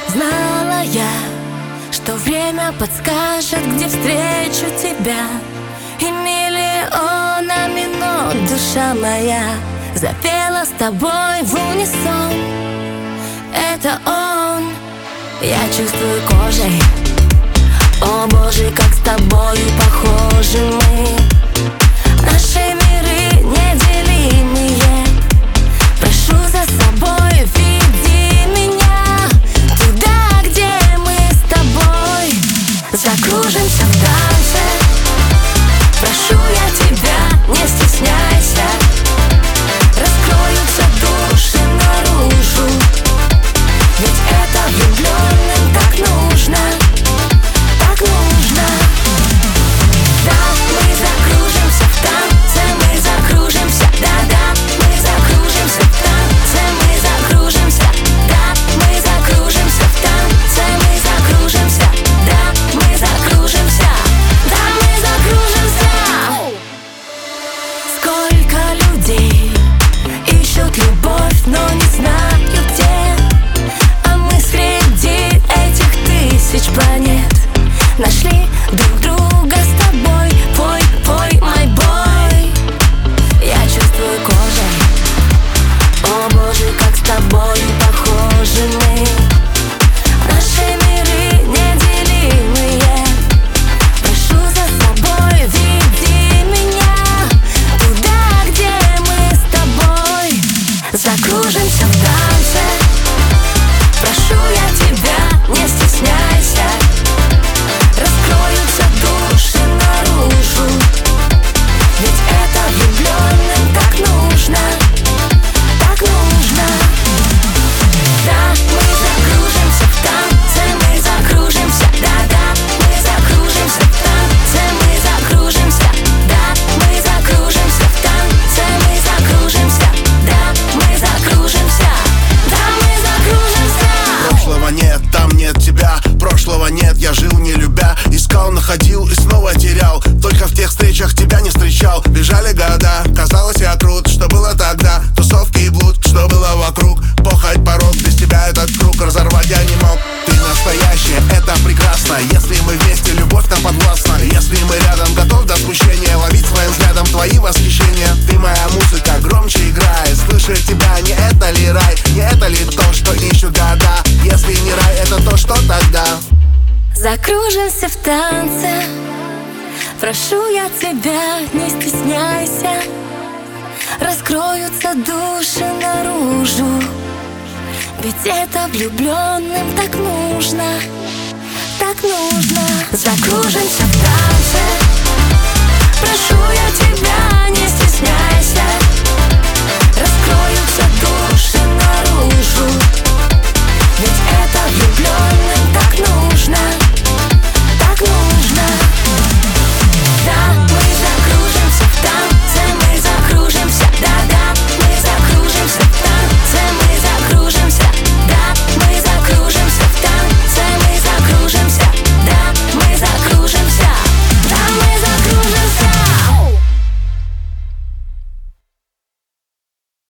Знала я, что время подскажет, где встречу тебя. И миллионами нот душа моя запела с тобой в унисон. Это он, я чувствую кожей. О боже, как с тобою похожи мы. Наши миры неделимые. Прошу за собой, веди меня туда, где мы с тобой закружимся в танце. Прошу я тебя, не стесняйся. Раскроются души наружу, ведь это влюбленным так нужно. Так нужно. Да, мы закружимся в танце, мы закружимся. Да-да, мы закружимся в танце, мы закружимся. Да, мы закружимся в танце, мы закружимся. Да, мы закружимся. Да, мы закружимся. Сколько людей ищут любовь, но не знают где. А мы среди этих тысяч планет нашли друг друга с тобой. Пой, пой, мой бой. Я чувствую кожей. О боже, как с тобой похожи мы. Наши миры неделимые. Прошу за собой, веди меня туда, где мы с тобой закружимся в танце. Прошу я тебя, не стесняйся. Раскроются души наружу, ведь это влюбленным так нужно. Так нужно. Да, мы закружимся в танце, мы закружимся. Да-да, мы закружимся в танце, мы закружимся. Да, мы закружимся в танце, мы закружимся. Да, мы закружимся. Да, мы закружимся. Прошлого нет, там нет тебя. Прошлого нет, я жил не любя. Искал, находил и снова терял. Только в тех встречах тебя не встречал. Бежали года, казалось я крут. Что было тогда? Тусовки и блуд. Что было вокруг? Похоть, порог. Без тебя этот круг разорвать я не мог. Ты настоящая, это прекрасно. Если мы вместе, любовь нам подвластна. Если мы рядом, готов до смущения ловить своим взглядом твои восхищения. Ты моя музыка, громче играет. Слышать тебя, не это ли рай? Не это ли то, что ищут года? Если не рай, это то, что тогда? Закружимся в танце. Прошу я тебя, не стесняйся. Раскроются души наружу, ведь это влюбленным так нужно. Так нужно. Закружимся в танце. Прошу я тебя, не стесняйся.